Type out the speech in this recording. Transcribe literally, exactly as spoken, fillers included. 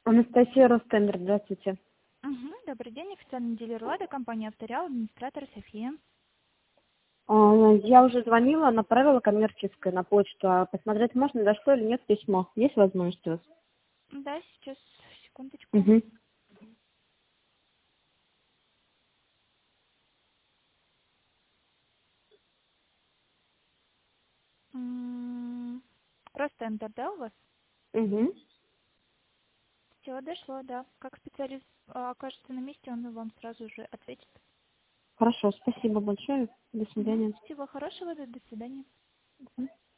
Анастасия Ростендер, здравствуйте. Угу, добрый день, официальный дилер Лада, компания Авториал, администратор София. А, Я уже звонила, направила коммерческое на почту. А посмотреть можно, дошло или нет письмо? Есть возможность у вас? Да, сейчас, секундочку. Угу. М, Ростендер, да, у вас? Угу. Все, дошло, да. Как специалист а, окажется на месте, он вам сразу же ответит. Хорошо, спасибо большое. До Угу. свидания. Всего хорошего, до до свидания. Мгм.